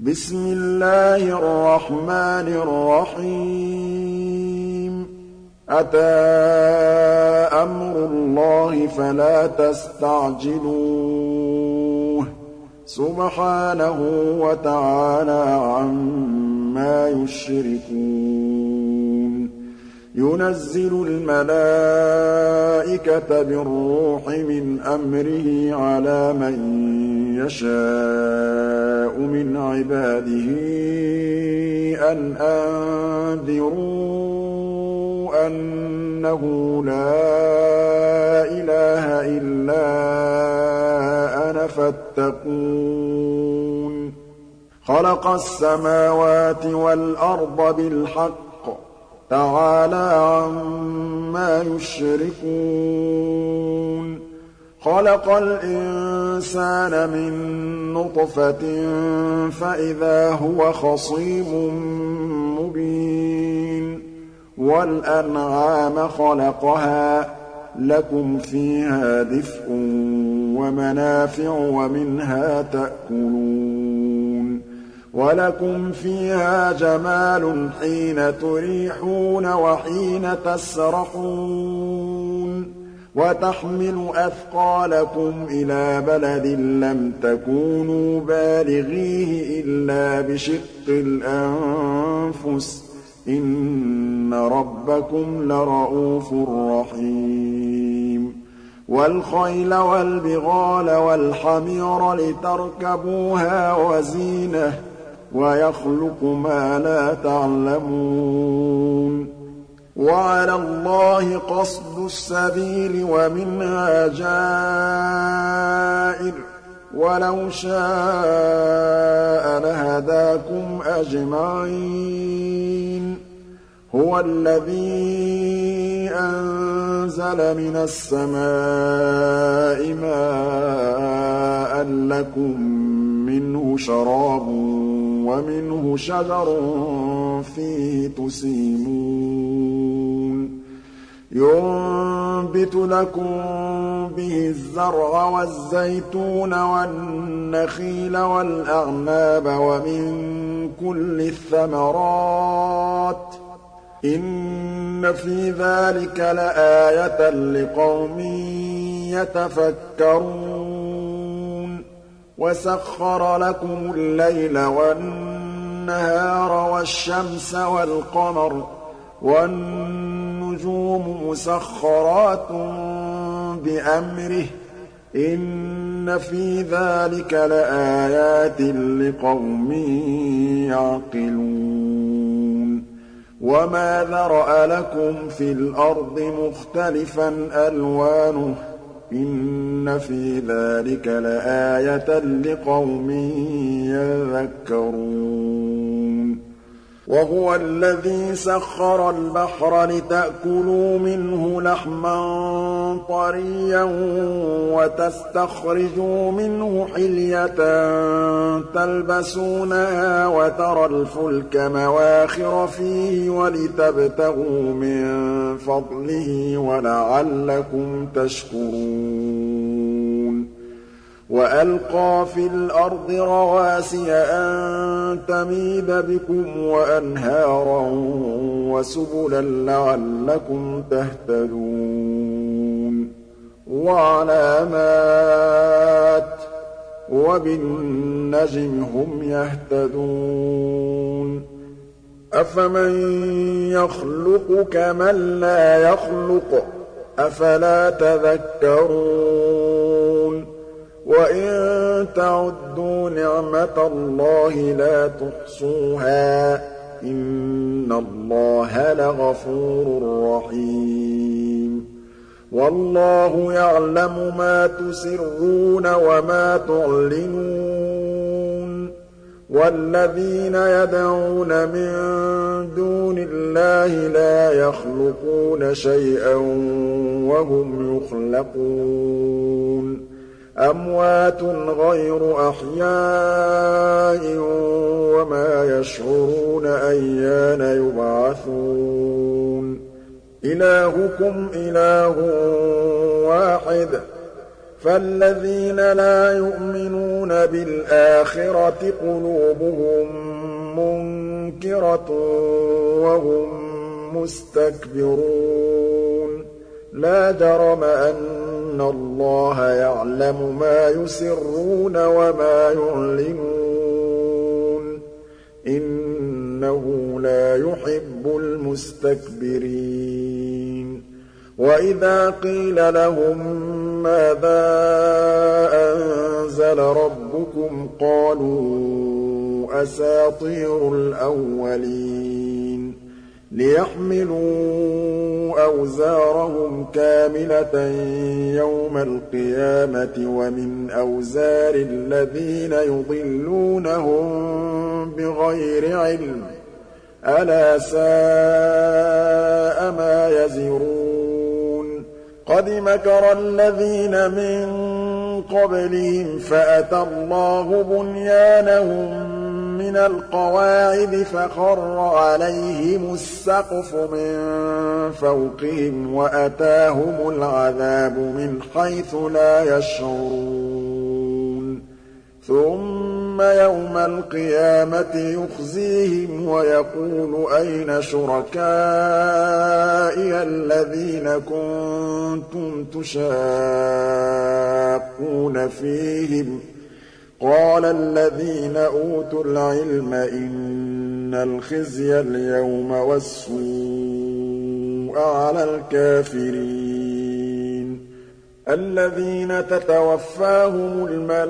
بسم الله الرحمن الرحيم أتى أمر الله فلا تستعجلوه سبحانه وتعالى عما يشركون ينزل الملائكة بالروح من أمره على من يشاء من عباده أن أنذروا أنه لا إله إلا أنا فاتقون خلق السماوات والأرض بالحق تعالى عما يشركون خلق الإنسان من نطفة فإذا هو خصيم مبين والأنعام خلقها لكم فيها دفء ومنافع ومنها تأكلون وَلَكُمْ فِيهَا جَمَالٌ حِينَ تُرِيحُونَ وَحِينَ تَسْرَحُونَ وَتَحْمِلُ أَثْقَالَكُمْ إِلَىٰ بَلَدٍ لَّمْ تَكُونُوا بَالِغِيهِ إِلَّا بِشِقِّ الْأَنفُسِ ۚ إِنَّ رَبَّكُمْ لَرَءُوفٌ رَّحِيمٌ وَالْخَيْلَ وَالْبِغَالَ وَالْحَمِيرَ لِتَرْكَبُوهَا وَزِينَةً وَيَخْلُقُ مَا لَا تَعْلَمُونَ وَعَلَى اللَّهِ قَصْدُ السَّبِيلِ وَمِنْهَا جَائِرٌ وَلَوْ شَاءَ لَهَدَاكُمْ أَجْمَعِينَ هُوَ الَّذِي أَنزَلَ مِنَ السَّمَاءِ مَاءً لَّكُم مِّنْهُ شَرَابٌ وَمِنْهُ شَجَرٌ فِيهِ تُسِيمُونَ يُنبِتُ لَكُم بِهِ الزَّرْعَ وَالزَّيْتُونَ وَالنَّخِيلَ وَالْأَعْنَابَ وَمِن كُلِّ الثَّمَرَاتِ ۚ إِنَّ في ذَٰلِكَ لَآيَةً لِّقَوْمٍ يَتَفَكَّرُونَ وَسَخَّرَ لَكُمُ اللَّيْلَ وَالنَّهَارَ وَالشَّمْسَ وَالْقَمَرَ وَالنُّجُومُ مُسَخَّرَاتٌ بِأَمْرِهِ ۗ إِنَّ في ذَٰلِكَ لَآيَاتٍ لِّقَوْمٍ يَعْقِلُونَ وَمَا ذَرَأَ لَكُمْ فِي الْأَرْضِ مُخْتَلِفًا أَلْوَانُهُ ۗ إِنَّ في ذَٰلِكَ لَآيَةً لِّقَوْمٍ يَذَّكَّرُونَ وَهُوَ الَّذِي سَخَّرَ الْبَحْرَ لِتَأْكُلُوا مِنْهُ لَحْمًا طَرِيًّا وَتَسْتَخْرِجُوا مِنْهُ حِلْيَةً تَلْبَسُونَهَا وَتَرَى الْفُلْكَ مَوَاخِرَ فِيهِ وَلِتَبْتَغُوا مِن فَضْلِهِ وَلَعَلَّكُمْ تَشْكُرُونَ وَأَلْقَىٰ فِي الْأَرْضِ رَوَاسِيَ أَن تَمِيدَ بِكُمْ وَأَنْهَارًا وَسُبُلًا لَّعَلَّكُمْ تَهْتَدُونَ وَعَلَامَاتٍ ۚ وَبِالنَّجْمِ هُمْ يَهْتَدُونَ أَفَمَن يَخْلُقُ كَمَن لَّا يَخْلُقُ ۗ أَفَلَا تَذَكَّرُونَ وَإِن تَعُدُّوا نِعْمَةَ اللَّهِ لَا تُحْصُوهَا ۗ إِنَّ اللَّهَ لَغَفُورٌ رَّحِيمٌ وَاللَّهُ يَعْلَمُ مَا تُسِرُّونَ وَمَا تُعْلِنُونَ وَالَّذِينَ يَدْعُونَ مِن دُونِ اللَّهِ لَا يَخْلُقُونَ شَيْئًا وَهُمْ يُخْلَقُونَ أَمْوَاتٌ غَيْرُ أَحْيَاءٍ وَمَا يَشْعُرُونَ أَيَّانَ يُبْعَثُونَ إِلَٰهُكُمْ إِلَٰهٌ وَاحِدٌ فالذين لا يؤمنون بالآخرة قلوبهم منكرة وهم مستكبرون لا جرم أن الله يعلم ما يسرون وما يعلنون إنه لا يحب المستكبرين وإذا قيل لهم ماذا أنزل ربكم قالوا أساطير الأولين ليحملوا أوزارهم كاملة يوم القيامة ومن أوزار الذين يضلونهم بغير علم ألا ساء ما يزرون قد مكر الذين من قبلهم فأتى الله بنيانهم من القواعد فخر عليهم السقف من فوقهم وأتاهم العذاب من حيث لا يشعرون ثم يوم القيامة يخزيهم ويقول أين شركائي الذين كنتم تشاقون فيهم قال الذين أوتوا العلم إن الخزي اليوم والسوء على الكافرين الذين تتوفاهم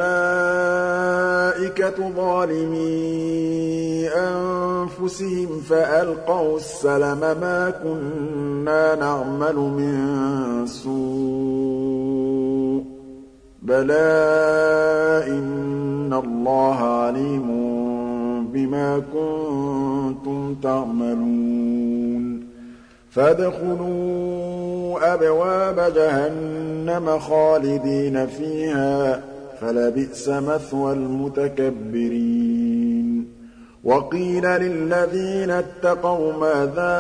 الملائكة ظالمي أنفسهم فألقوا السلم ما كنا نعمل من سوء بلى إن الله عليم بما كنتم تعملون فادخلوا أبواب جهنم خالدين فيها فلبئس مثوى المتكبرين وقيل للذين اتقوا ماذا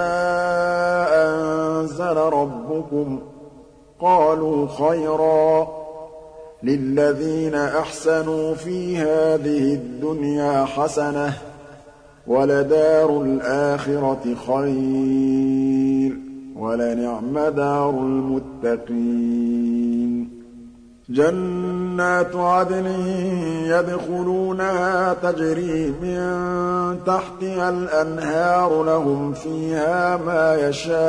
أنزل ربكم قالوا خيرا للذين أحسنوا في هذه الدنيا حسنة ولدار الآخرة خير ولنعم دار المتقين جنات عدن يدخلونها تجري من تحتها الأنهار لهم فيها ما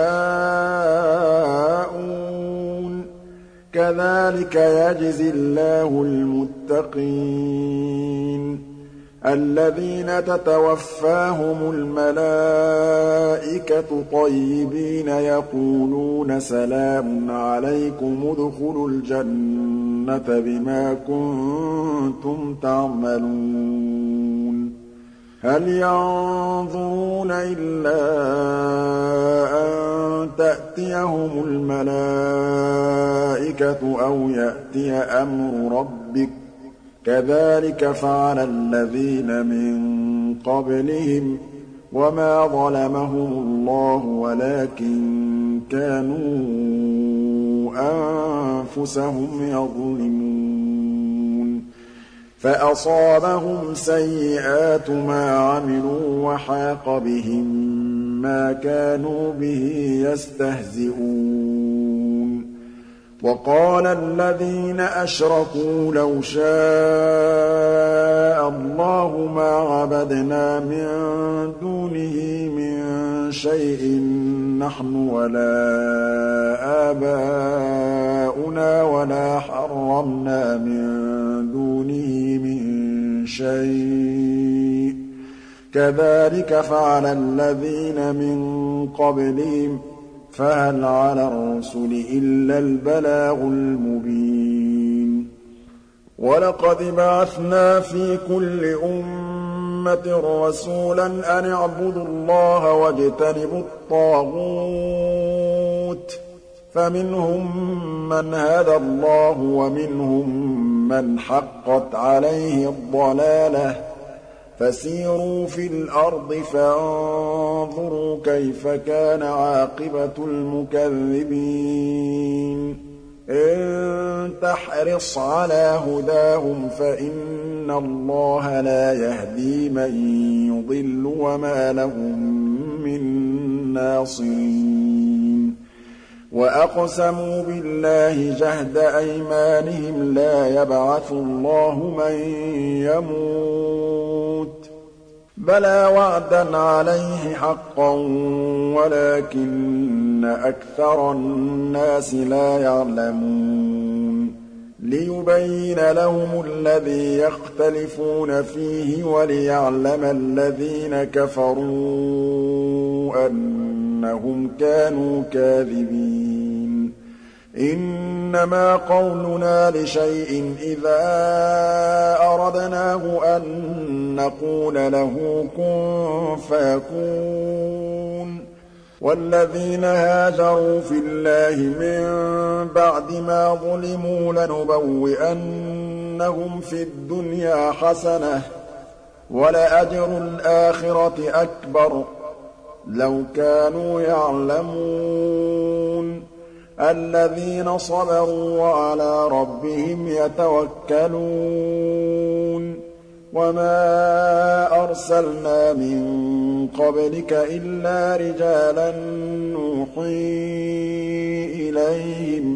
يشاءون كذلك يجزي الله المتقين الذين تتوفاهم الملائكة طيبين يقولون سلام عليكم ادخلوا الجنة بما كنتم تعملون هل ينظرون إلا أن تأتيهم الملائكة أو يأتي أمر ربك كذلك فعل الذين من قبلهم وما ظلمهم الله ولكن كانوا أنفسهم يظلمون فأصابهم سيئات ما عملوا وحاق بهم ما كانوا به يستهزئون وقال الذين أشركوا لو شاء الله ما عبدنا من دونه من شيء نحن ولا آباؤنا ولا حرمنا من دونه من شيء كذلك فعل الذين من قبلهم فهل على الرسل إلا البلاغ المبين ولقد بعثنا في كل أمة رسولا أن اعبدوا الله واجتنبوا الطاغوت فمنهم من هدى الله ومنهم من حقت عليه الضلالة فسيروا في الأرض فانظروا كيف كان عاقبة المكذبين إن تحرص على هداهم فإن الله لا يهدي من يضل وما لهم من ناصرين وأقسموا بالله جهد أيمانهم لا يبعث الله من يموت بلى وعدا عليه حقا ولكن أكثر الناس لا يعلمون ليبين لهم الذي يختلفون فيه وليعلم الذين كفروا أنهم كانوا كاذبين إنما قولنا لشيء إذا أردناه أن نقول له كن فيكون والذين هاجروا في الله من بعد ما ظلموا لنبوئنهم في الدنيا حسنة ولأجر الآخرة أكبر لو كانوا يعلمون الذين صبروا وعلى ربهم يتوكلون وما أرسلنا من قبلك إلا رجالا نوحي إليهم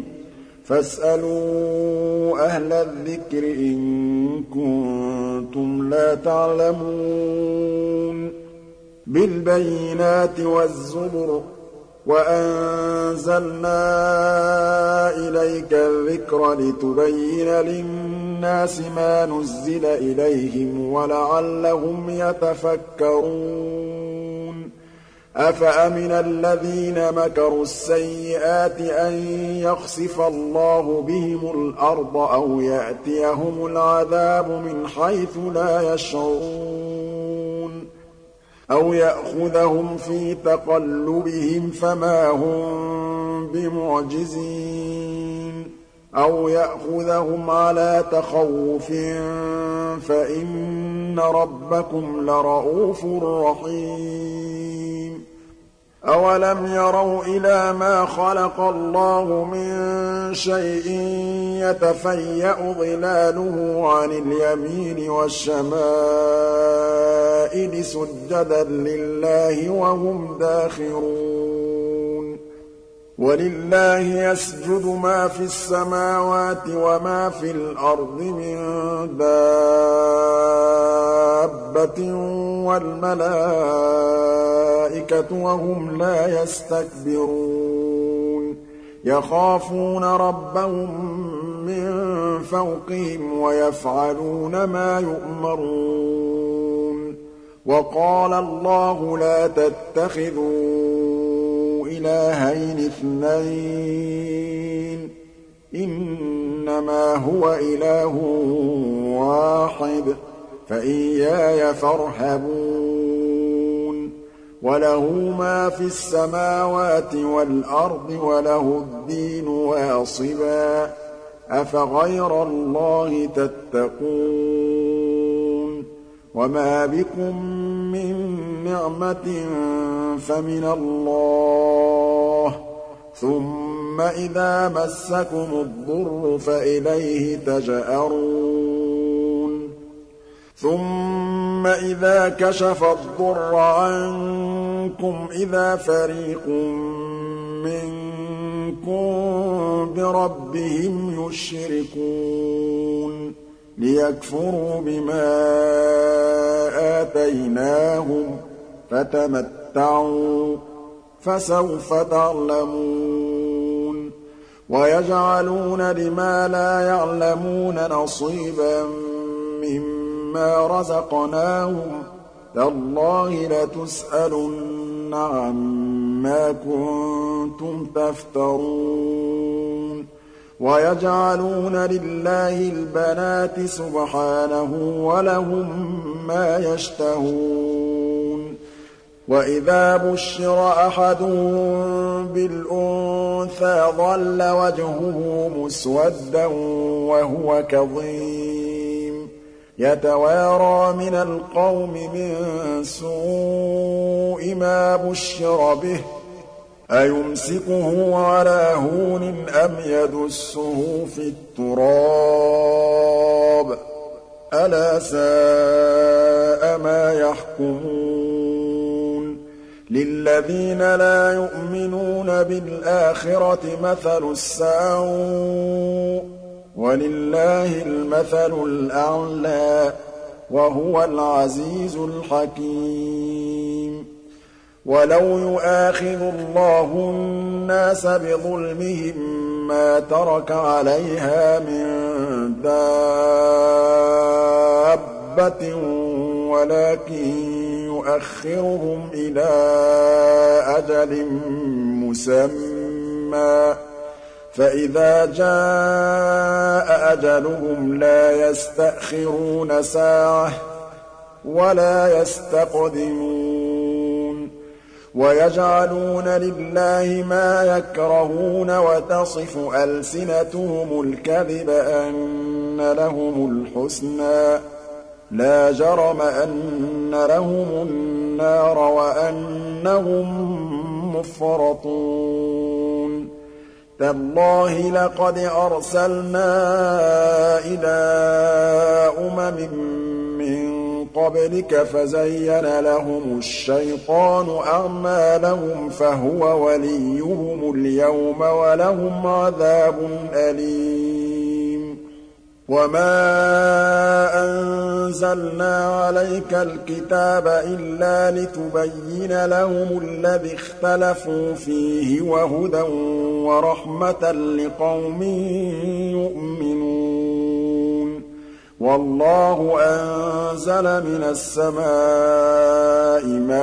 فاسألوا أهل الذكر إن كنتم لا تعلمون بالبينات والزبر وأنزلنا إليك الذكر لتبين للناس ما نزل إليهم ولعلهم يتفكرون أفأمن الذين مكروا السيئات أن يخسف الله بهم الأرض أو يأتيهم العذاب من حيث لا يشعرون أو يأخذهم في تقلبهم فما هم بمعجزين أو يأخذهم على تخوف فإن ربكم لرءوف رحيم أولم يروا إلى ما خلق الله من شيء يتفيأ ظلاله عن اليمين والشمائل سجدا لله وهم داخرون ولله يسجد ما في السماوات وما في الأرض من دابة والملائكة وهم لا يستكبرون يخافون ربهم من فوقهم ويفعلون ما يؤمرون وقال الله لا تتخذوا إلهين اثنين إنما هو إله واحد فإياي فارهبون وله ما في السماوات والأرض وله الدين واصبا أفغير الله تتقون وما بكم من نعمة فمن الله ثم إذا مسكم الضر فإليه تجأرون ثم إذا كشف الضر عنكم إذا فريق منكم بربهم يشركون ليكفروا بما آتيناهم فتمتعوا فسوف تعلمون ويجعلون لما لا يعلمون نصيبا مما رزقناهم تالله لتسألن عما كنتم تفترون ويجعلون لله البنات سبحانه ولهم ما يشتهون وإذا بشر أحدهم بالأنثى ظل وجهه مسودا وهو كظيم يتوارى من القوم من سوء ما بشر به أيمسكه على هون أم يدسه في التراب ألا ساء ما يحكمون للذين لا يؤمنون بالآخرة مثل السوء ولله المثل الأعلى وهو العزيز الحكيم ولو يؤاخذ الله الناس بظلمهم ما ترك عليها من دابة ولكن يؤخرهم إلى أجل مسمى فإذا جاء أجلهم لا يستأخرون ساعة ولا يستقدمون ويجعلون لله ما يكرهون وتصف ألسنتهم الكذب أن لهم الحسنى لا جرم أن لهم النار وأنهم مفرطون تالله لقد أرسلنا إلى من قبلك فزين لهم الشيطان أعمالهم فهو وليهم اليوم ولهم عذاب أليم وما أنزلنا عليك الكتاب إلا لتبين لهم الذي اختلفوا فيه وهدى ورحمة لقوم يؤمنون والله أنزل من السماء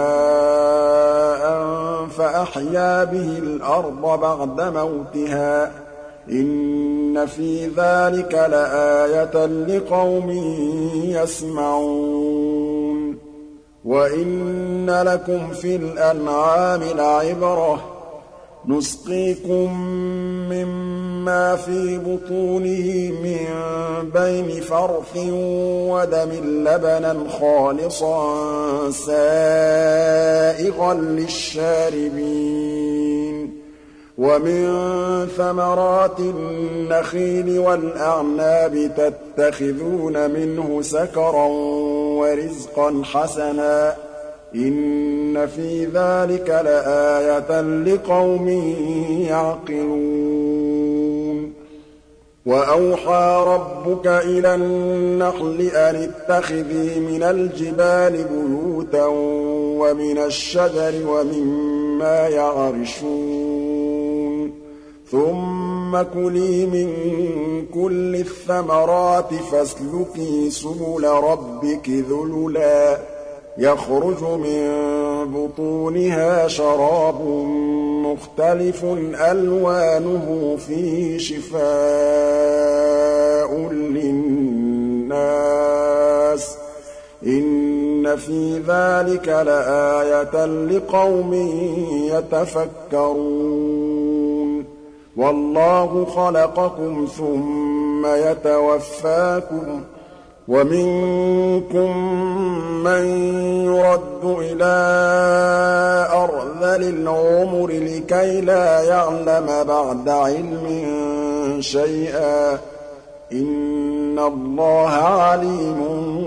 ماء فأحيا به الأرض بعد موتها إن في ذلك لآية لقوم يسمعون وإن لكم في الأنعام لعبرة نسقيكم مما في بطونه من بين فرث ودم لبنا خالصا سائغا للشاربين ومن ثمرات النخيل والأعناب تتخذون منه سكرا ورزقا حسنا إن في ذلك لآية لقوم يعقلون وأوحى ربك إلى النحل أن اتخذي من الجبال بيوتا ومن الشجر ومما يعرشون ثم كلي من كل الثمرات فاسلكي سبل ربك ذللا يخرج من بطونها شراب مختلف ألوانه فيه شفاء للناس إن في ذلك لآية لقوم يتفكرون والله خلقكم ثم يتوفاكم ومنكم من يرد إلى أرذل العمر لكي لا يعلم بعد علم شيئا إن الله عليم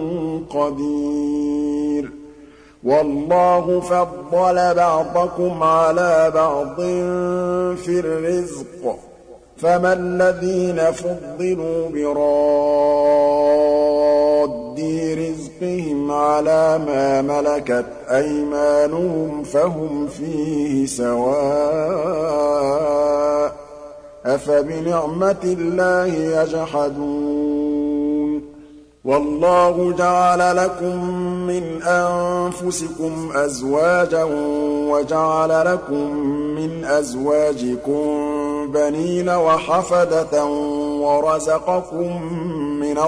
قدير والله فضل بعضكم على بعض في الرزق فما الذين فضلوا براد رزقهم على ما ملكت أيمانهم فهم فيه سواء أفبنعمة الله يجحدون والله جعل لكم من أنفسكم أزواجا وجعل لكم من أزواجكم بنين وحفدة ورزقكم من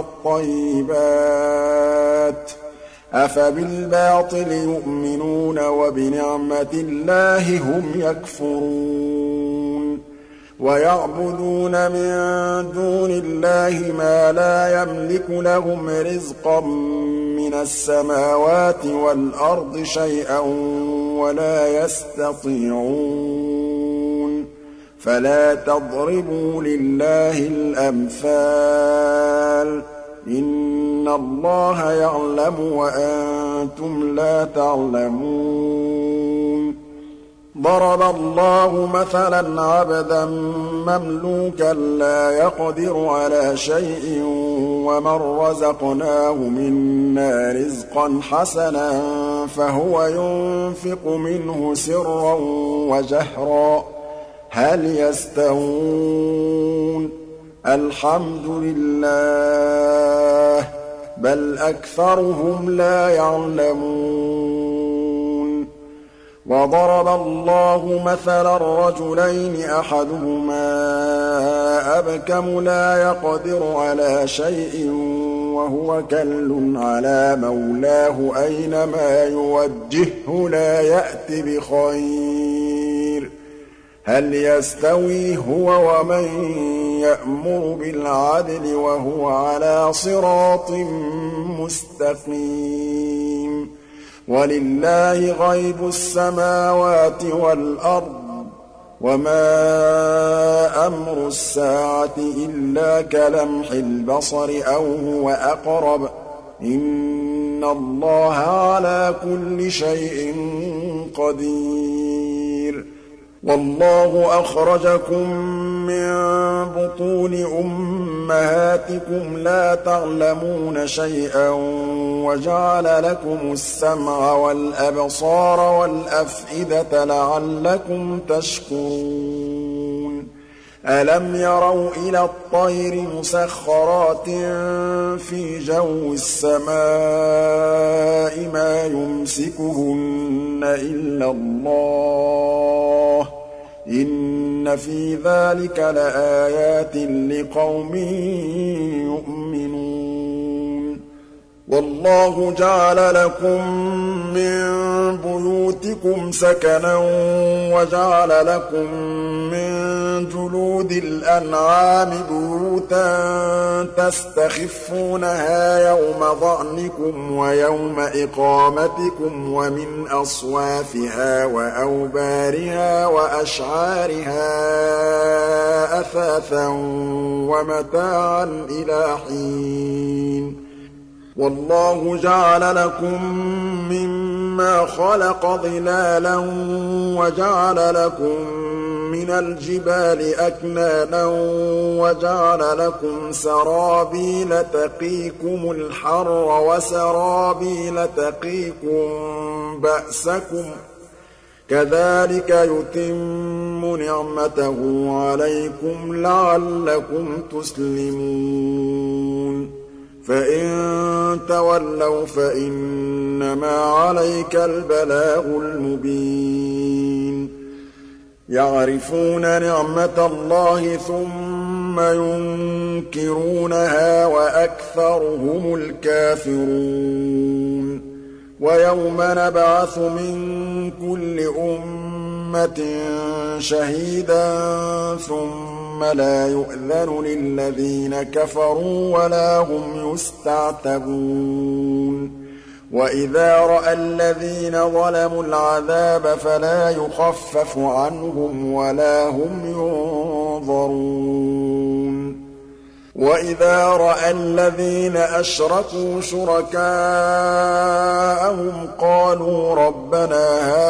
الطيبات أفبالباطل يؤمنون وبنعمة الله هم يكفرون ويعبدون من دون الله ما لا يملك لهم رزقا من السماوات والأرض شيئا ولا يستطيعون فلا تضربوا لله الأمثال إن الله يعلم وأنتم لا تعلمون ضرب الله مثلا عبدا مملوكا لا يقدر على شيء ومن رزقناه منا رزقا حسنا فهو ينفق منه سرا وجهرا هل يستوون الحمد لله بل أكثرهم لا يعلمون وضرب الله مثلا رجلين أحدهما أبكم لا يقدر على شيء وهو كل على مولاه أينما يوجهه لا يأت بخير هل يستوي هو ومن يأمر بالعدل وهو على صراط مستقيم ولله غيب السماوات والأرض وما أمر الساعة إلا كلمح البصر أو هو أقرب إن الله على كل شيء قدير والله أخرجكم من بطون أمهاتكم لا تعلمون شيئا وجعل لكم السمع والأبصار والأفئدة لعلكم تشكرون ألم يروا إلى الطير مسخرات في جو السماء ما يمسكهن إلا الله إن في ذلك لآيات لقوم يؤمنون والله جعل لكم من بيوتكم سكنا وجعل لكم من جلود الأنعام بيوتا تستخفونها يوم ظعنكم ويوم إقامتكم ومن أصوافها وأوبارها وأشعارها أثاثا ومتاعا إلى حين والله جعل لكم مما خلق ظلالا وجعل لكم من الجبال أكنانا وجعل لكم سرابيل تقيكم الحر وسرابيل تقيكم بأسكم كذلك يتم نعمته عليكم لعلكم تسلمون فإن تولوا فإنما عليك البلاغ المبين يعرفون نعمة الله ثم ينكرونها وأكثرهم الكافرون ويوم نبعث من كل أمة شهيدا ثم لا يؤذن للذين كفروا ولا هم يستعتبون وإذا رأى الذين ظلموا العذاب فلا يخفف عنهم ولا هم ينظرون وإذا رأى الذين أشركوا شركاءهم قالوا ربنا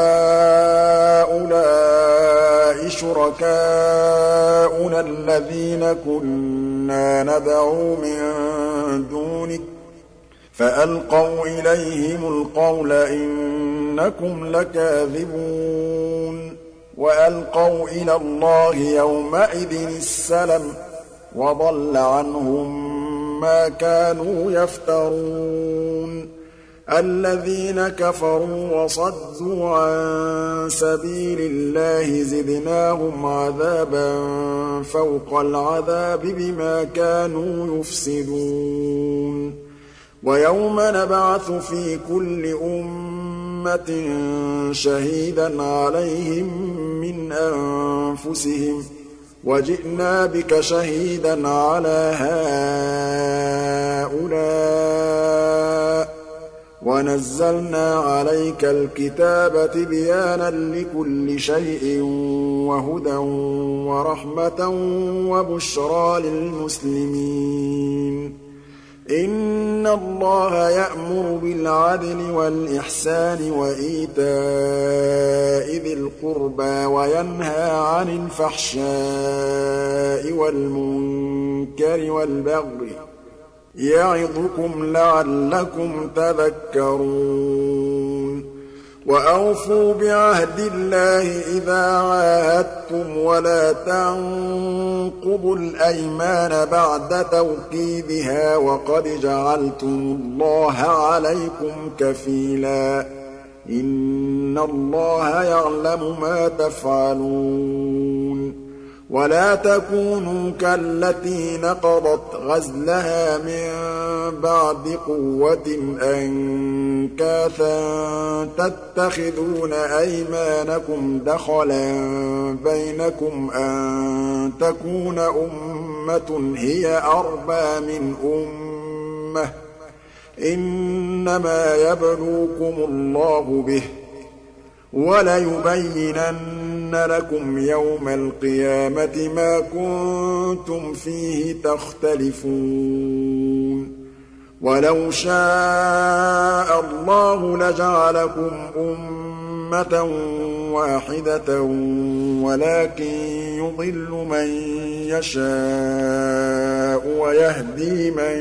هؤلاء شركاؤنا الذين كنا ندعو من دونك فألقوا إليهم القول إنكم لكاذبون وألقوا إلى الله يومئذ السلم وضل عنهم ما كانوا يفترون الذين كفروا وصدوا عن سبيل الله زدناهم عذابا فوق العذاب بما كانوا يفسدون ويوم نبعث في كل أمة شهيدا عليهم من أنفسهم وجئنا بك شهيدا على هؤلاء وَنَزَّلْنَا عَلَيْكَ الْكِتَابَ تِبْيَانًا لِّكُلِّ شَيْءٍ وَهُدًى وَرَحْمَةً وَبُشْرَىٰ لِلْمُسْلِمِينَ إِنَّ اللَّهَ يَأْمُرُ بِالْعَدْلِ وَالْإِحْسَانِ وَإِيتَاءِ ذِي الْقُرْبَىٰ وَيَنْهَىٰ عَنِ الْفَحْشَاءِ وَالْمُنكَرِ وَالْبَغْيِ يَعِظُكُمْ لَعَلَّكُمْ تَذَكَّرُونَ وَأَوْفُوا بِعَهْدِ اللَّهِ إِذَا عَاهَدتُّمْ وَلَا تَنقُضُوا الْأَيْمَانَ بَعْدَ تَوْكِيدِهَا وَقَدْ جَعَلْتُمُ اللَّهَ عَلَيْكُمْ كَفِيلًا إِنَّ اللَّهَ يَعْلَمُ مَا تَفْعَلُونَ وَلَا تَكُونُوا كَالَّتِي نَقَضَتْ غَزْلَهَا مِن بَعْدِ قُوَّةٍ أَنكَاثًا تَتَّخِذُونَ أَيْمَانَكُمْ دَخَلًا بَيْنَكُمْ أَن تَكُونَ أُمَّةٌ هِيَ أَرْبَىٰ مِنْ أُمَّةٍ ۚ إِنَّمَا يَبْلُوكُمُ اللَّهُ بِهِ ۚ وَلَيُبَيِّنَنَّ لَكُمْ يَوْمَ الْقِيَامَةِ مَا كُنتُمْ فِيهِ تَخْتَلِفُونَ وَلَوْ شَاءَ اللَّهُ لَجَعَلَكُمْ أُمَّةً وَاحِدَةً وَلَٰكِن يُضِلُّ مَن يَشَاءُ وَيَهْدِي مَن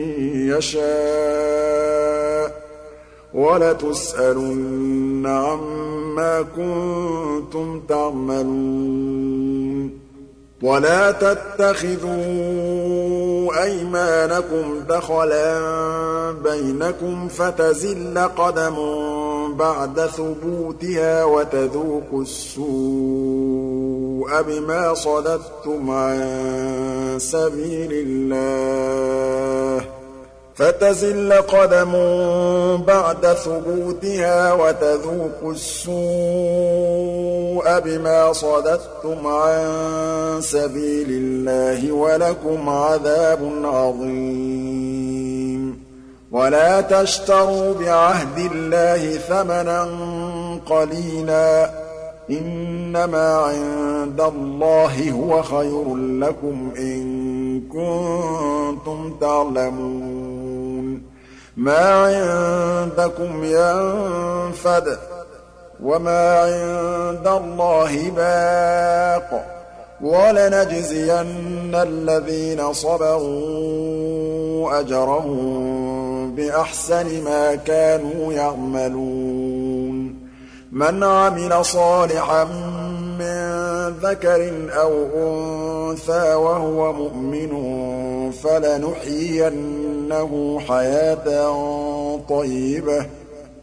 يَشَاءُ ۚ وَلَتُسْأَلُنَّ عَمَّا كُنتُمْ تَعْمَلُونَ وَلَا تَتَّخِذُوا أَيْمَانَكُمْ دَخَلًا بَيْنَكُمْ فَتَزِلَّ قَدَمٌ بَعْدَ ثُبُوتِهَا وَتَذُوقُوا السُّوءَ بِمَا صَدَدتُّمْ عَن سَبِيلِ اللَّهِ فَتَزِلَّ قَدَمٌ بَعْدَ ثُبُوتِهَا وَتَذُوقُوا السُّوءَ بِمَا صَدَدتُّمْ عَن سَبِيلِ اللَّهِ وَلَكُمْ عَذَابٌ عَظِيمٌ وَلَا تَشْتَرُوا بِعَهْدِ اللَّهِ ثَمَنًا قَلِيلًا ۚ إِنَّمَا عِندَ اللَّهِ هُوَ خَيْرٌ لَّكُمْ إِن كُنتُمْ تَعْلَمُونَ مَا عِندَكُمْ يَنفَدُ ۖ وَمَا عِندَ اللَّهِ بَاقٍ ۗ وَلَنَجْزِيَنَّ الَّذِينَ صَبَرُوا أَجْرَهُم بِأَحْسَنِ مَا كَانُوا يَعْمَلُونَ مَنْ عَمِلَ صَالِحًا مِّن ذَكَرٍ أَوْ أُنثَىٰ وَهُوَ مُؤْمِنٌ فَلَنُحْيِيَنَّهُ حَيَاةً طَيِّبَةً ۖ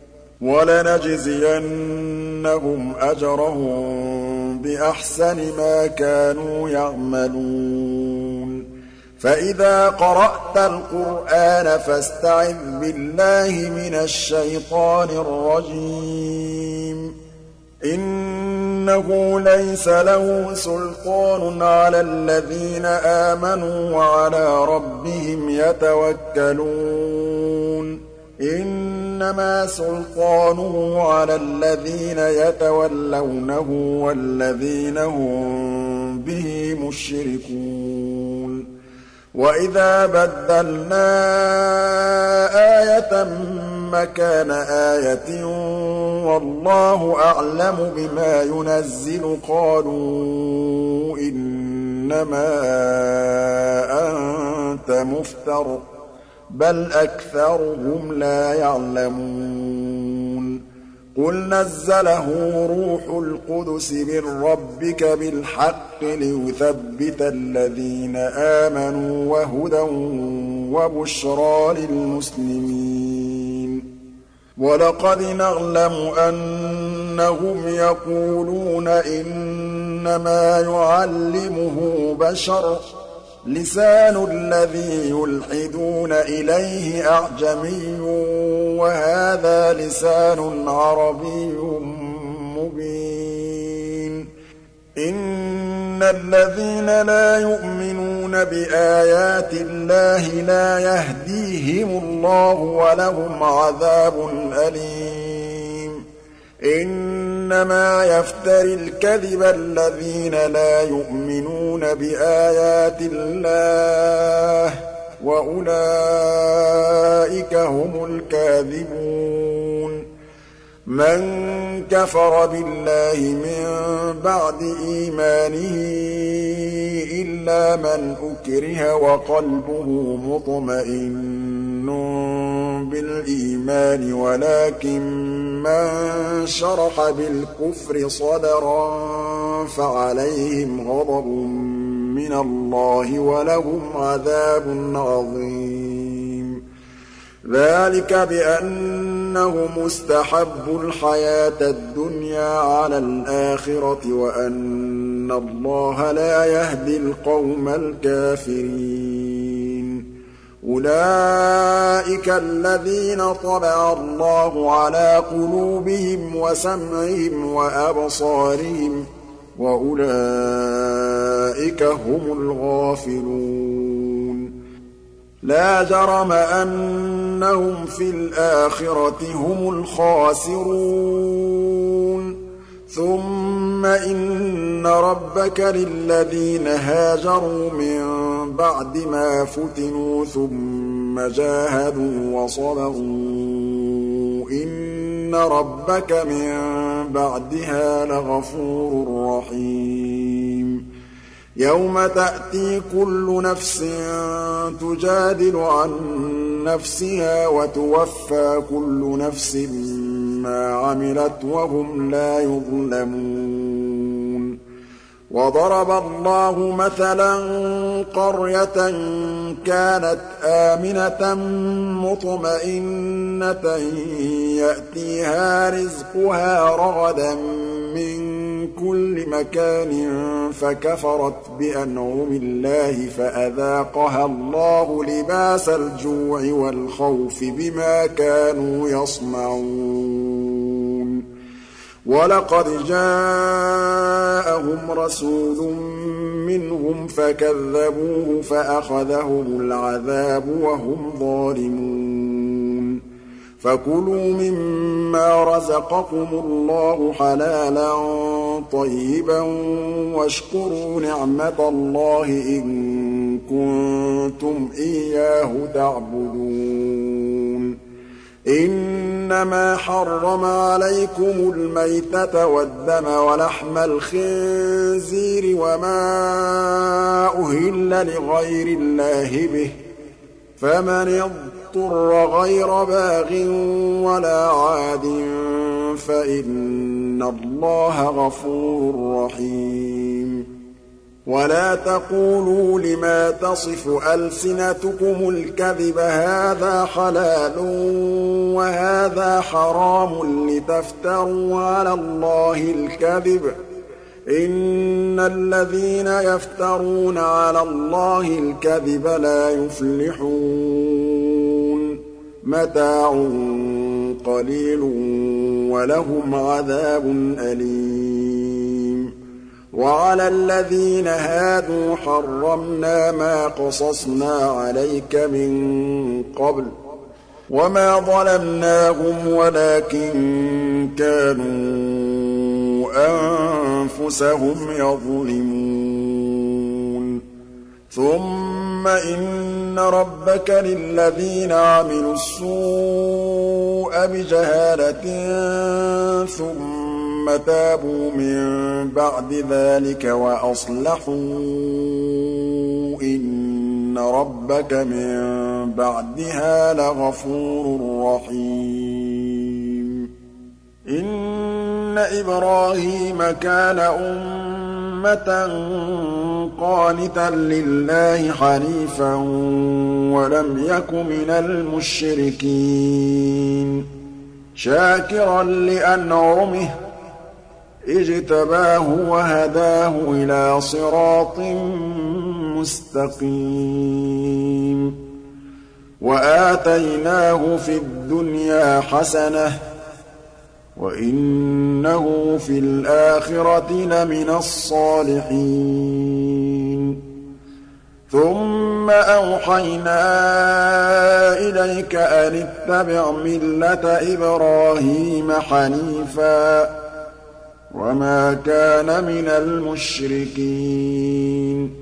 وَلَنَجْزِيَنَّهُمْ أَجْرَهُم بِأَحْسَنِ مَا كَانُوا يَعْمَلُونَ فَإِذَا قَرَأْتَ الْقُرْآنَ فَاسْتَعِذْ بِاللَّهِ مِنَ الشَّيْطَانِ الرَّجِيمِ إِنَّهُ لَيْسَ لَهُ سُلْطَانٌ عَلَى الَّذِينَ آمَنُوا وَعَلَىٰ رَبِّهِمْ يَتَوَكَّلُونَ إِنَّمَا سُلْطَانُهُ عَلَى الَّذِينَ يَتَوَلَّوْنَهُ وَالَّذِينَ هُم بِهِ مُشْرِكُونَ وَإِذَا بَدَّلْنَا آيَةً مَّكَانَ آيَةٍ وَاللَّهُ أَعْلَمُ بِمَا يُنَزِّلُ قَالُوا إِنَّمَا أَنتَ مُفْتَرٍ ۚ بَلْ أَكْثَرُهُمْ لَا يَعْلَمُونَ قُلْ نَزَّلَهُ رُوحُ الْقُدُسِ مِن رَّبِّكَ بِالْحَقِّ لِيُثَبِّتَ الَّذِينَ آمَنُوا وَهُدًى وَبُشْرَىٰ لِلْمُسْلِمِينَ وَلَقَدْ نَعْلَمُ أَنَّهُمْ يَقُولُونَ إِنَّمَا يُعَلِّمُهُ بَشَرٌ ۗ لِّسَانُ الَّذِي يُلْحِدُونَ إِلَيْهِ أَعْجَمِيٌّ وَهَٰذَا الذين لا يؤمنون بآيات الله لا يهديهم الله ولهم عذاب أليم إنما يفتري الكذب الذين لا يؤمنون بآيات الله وأولئك هم الكاذبون من كفر بالله من بعد إيمانه إلا من أكره وقلبه مطمئن بالإيمان ولكن من شرح بالكفر صدرا فعليهم غضب من الله ولهم عذاب عظيم ذلك بأنهم استحبوا الحياة الدنيا على الآخرة وأن الله لا يهدي القوم الكافرين أولئك الذين طبع الله على قلوبهم وسمعهم وأبصارهم وأولئك هم الغافلون لا جرم أنهم في الآخرة هم الخاسرون ثم إن ربك للذين هاجروا من بعد ما فتنوا ثم جاهدوا وصبروا إن ربك من بعدها لغفور رحيم يوم تأتي كل نفس تجادل عن نفسها وتوفى كل نفس ما عملت وهم لا يظلمون وضرب الله مثلا قرية كانت آمنة مطمئنة يأتيها رزقها رغدا من كل مكان فكفرت بأنعم الله فأذاقها الله لباس الجوع والخوف بما كانوا يصنعون ولقد جاءهم رسول منهم فكذبوه فأخذهم العذاب وهم ظالمون فكلوا مما رزقكم الله حلالا طيبا واشكروا نعمة الله إن كنتم إياه تعبدون إنما حرم عليكم الميتة والدم ولحم الخنزير وما أهل لغير الله به فمن اضطر غير باغ ولا عاد فإن الله غفور رحيم ولا تقولوا لما تصف ألسنتكم الكذب هذا حلال وهذا حرام لتفتروا على الله الكذب إن الذين يفترون على الله الكذب لا يفلحون متاع قليل ولهم عذاب أليم وعلى الذين هادوا حرمنا ما قصصنا عليك من قبل وما ظلمناهم ولكن كانوا أنفسهم يظلمون ثم إن ربك للذين عملوا السوء بجهالة ثم تابوا من بعد ذلك وأصلحوا إن ربك من بعدها لغفور رحيم إن إبراهيم كان أمة قانتا لله حنيفا ولم يك من المشركين شاكرا لأنعمه اجتباه وهداه إلى صراط مستقيم وآتيناه في الدنيا حسنة وَإِنَّهُ فِي الْآخِرَةِ لَمِنَ الصَّالِحِينَ ثُمَّ أَوْحَيْنَا إِلَيْكَ أَنِ اتَّبِعْ مِلَّةَ إِبْرَاهِيمَ حَنِيفًا وَمَا كَانَ مِنَ الْمُشْرِكِينَ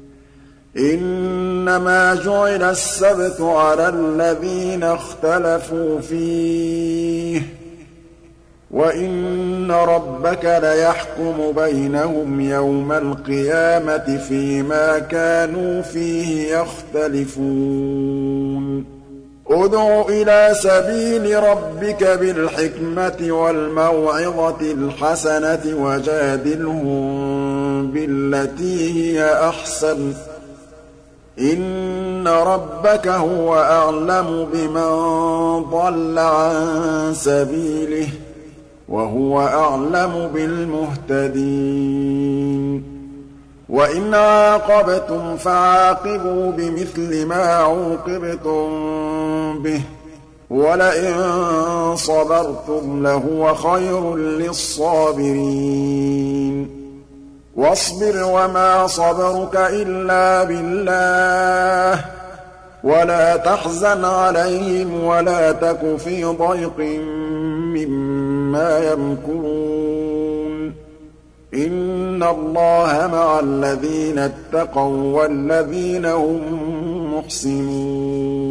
إِنَّمَا جُعِلَ السَّبْتُ عَلَى الَّذِينَ اخْتَلَفُوا فِيهِ ۚ وَإِنَّ رَبَّكَ لَيَحْكُمُ بَيْنَهُمْ يَوْمَ الْقِيَامَةِ فِيمَا كَانُوا فِيهِ يَخْتَلِفُونَ ادْعُ إِلَىٰ سَبِيلِ رَبِّكَ بِالْحِكْمَةِ وَالْمَوْعِظَةِ الْحَسَنَةِ وَجَادِلْهُم بِالَّتِي هِيَ أَحْسَنُ ۚ إِنَّ رَبَّكَ هُوَ أَعْلَمُ بِمَن ضَلَّ عَن سَبِيلِهِ ۖ وَهُوَ أَعْلَمُ بِالْمُهْتَدِينَ وَإِنْ عَاقَبْتُمْ فَعَاقِبُوا بِمِثْلِ مَا عُوقِبْتُم بِهِ ۖ وَلَئِن صَبَرْتُمْ لَهُوَ خَيْرٌ لِّلصَّابِرِينَ وَاصْبِرْ وَمَا صَبَرُكَ إِلَّا بِاللَّهِ ۚ وَلَا تَحْزَنْ عَلَيْهِمْ وَلَا تَكُ فِي ضَيْقٍ مِّمَّا يَمْكُرُونَ إِنَّ اللَّهَ مَعَ الَّذِينَ اتَّقَوا وَّالَّذِينَ هُم مُّحْسِنُونَ